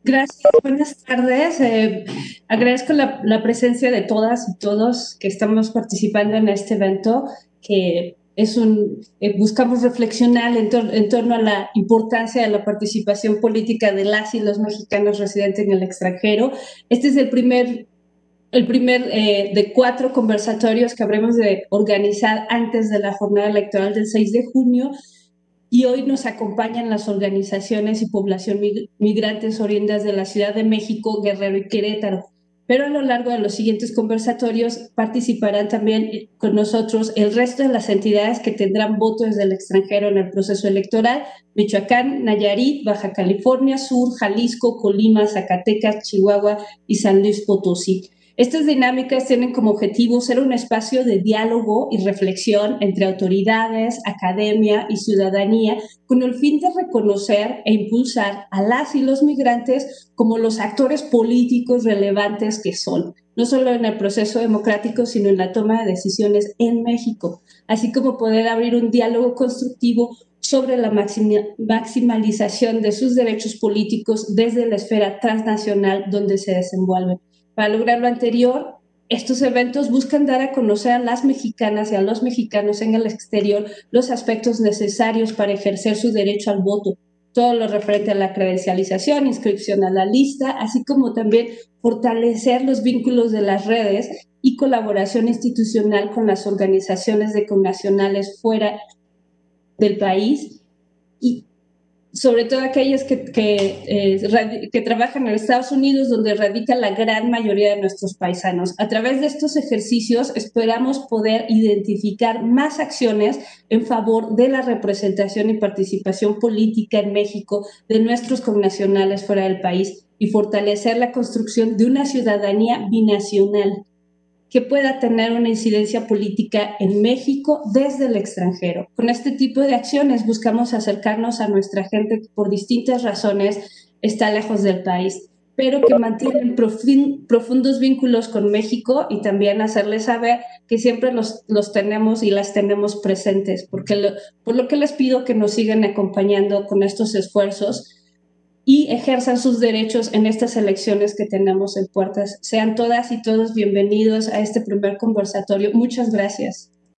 Gracias, buenas tardes. Agradezco la presencia de todas y todos que estamos participando en este evento, que es buscamos reflexionar en torno a la importancia de la participación política de las y los mexicanos residentes en el extranjero. Este es el primer de 4 conversatorios que habremos de organizar antes de la jornada electoral del 6 de junio, y hoy nos acompañan las organizaciones y población migrantes oriundas de la Ciudad de México, Guerrero y Querétaro. Pero a lo largo de los siguientes conversatorios participarán también con nosotros el resto de las entidades que tendrán voto desde el extranjero en el proceso electoral: Michoacán, Nayarit, Baja California Sur, Jalisco, Colima, Zacatecas, Chihuahua y San Luis Potosí. Estas dinámicas tienen como objetivo ser un espacio de diálogo y reflexión entre autoridades, academia y ciudadanía, con el fin de reconocer e impulsar a las y los migrantes como los actores políticos relevantes que son, no solo en el proceso democrático, sino en la toma de decisiones en México, así como poder abrir un diálogo constructivo sobre la maximalización de sus derechos políticos desde la esfera transnacional donde se desenvuelven. Para lograr lo anterior, estos eventos buscan dar a conocer a las mexicanas y a los mexicanos en el exterior los aspectos necesarios para ejercer su derecho al voto, todo lo referente a la credencialización, inscripción a la lista, así como también fortalecer los vínculos de las redes y colaboración institucional con las organizaciones de connacionales fuera del país, y sobre todo aquellas que trabajan en Estados Unidos, donde radica la gran mayoría de nuestros paisanos. A través de estos ejercicios esperamos poder identificar más acciones en favor de la representación y participación política en México de nuestros connacionales fuera del país, y fortalecer la construcción de una ciudadanía binacional que pueda tener una incidencia política en México desde el extranjero. Con este tipo de acciones buscamos acercarnos a nuestra gente que por distintas razones está lejos del país, pero que mantienen profundos vínculos con México, y también hacerles saber que siempre los tenemos y las tenemos presentes, por lo que les pido que nos sigan acompañando con estos esfuerzos y ejerzan sus derechos en estas elecciones que tenemos en puertas. Sean todas y todos bienvenidos a este primer conversatorio. Muchas gracias.